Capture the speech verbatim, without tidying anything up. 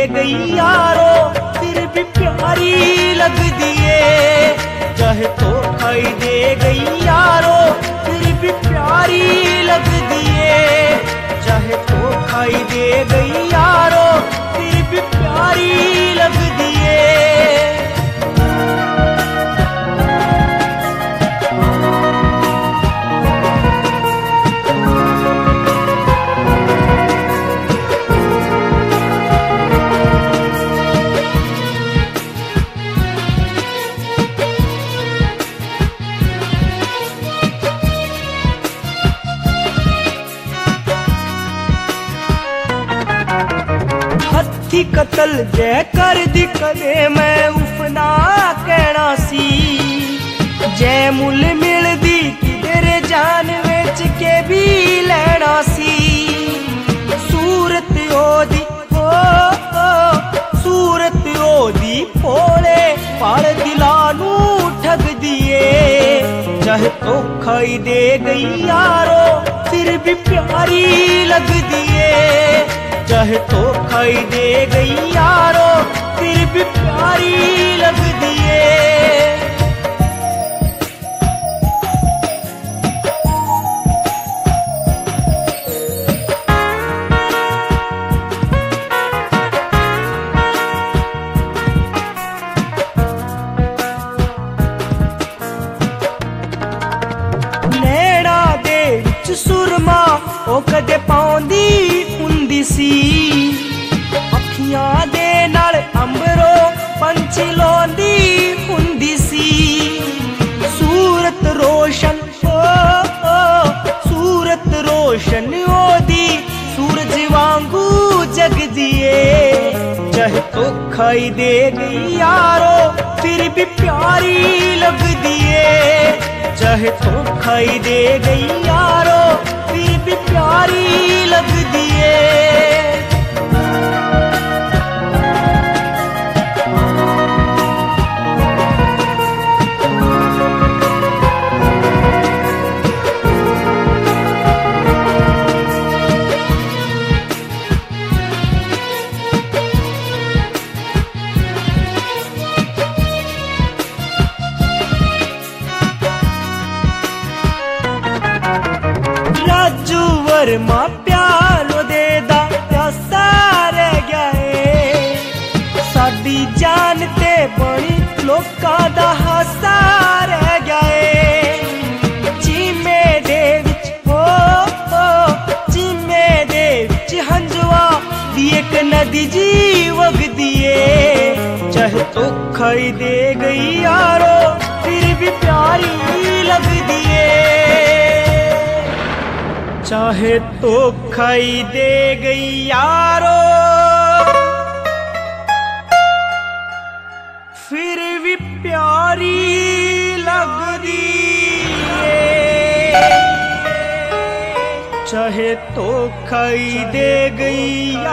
गई यारो फिर भी प्यारी लग दिए। चाहे धोखा ही दे गई यारो फिर भी प्यारी लग दिए। चाहे धोखा ही दे गई यारो फिर भी प्यारी लग दिए। हथी कतल जै कर दी कदे मैं उफना कहना सी। जै मुल मिलदी किधर जान बेच के भी लेना सी। सूरत ओदी हो सूरत ओदी भोले पाल दिला नू ठग दिए। चाहे धोखा ही दे गई यारो फिर भी प्यारी लग दिए। चाहे धोखा ही दे गई यारो फिर भी प्यारी लग दिए। नैना दे विच सुरमा ओ कदे पाउंदी हुंदी सी। अखियां दे नाल अंबरो पंछी लौंदी हुंदी सी। सूरत रोशन ओ, ओ सूरत रोशन ओदी सूरज वांगू जग दिए। चाहे धोखा ही दे गई यारो फिर भी प्यारी लग दिए। चाहे धोखा ही दे गई यारो फिर भी प्यारी लग दिए। राजू वर्मा प्यालो दे दा प्यासा रह गया है। साडी जान ते बनी लोकां दा हासा रह गया है। चीमे दे विच हो चीमे दे विच हंजुआ दी एक नदी जी वगदी है। चाहे धोखा ही दे गई यारो फिर भी प्यारी लग दिए। चाहे धोखा ही दे गई यारो फिर भी प्यारी लगदी है। चाहे धोखा ही दे गई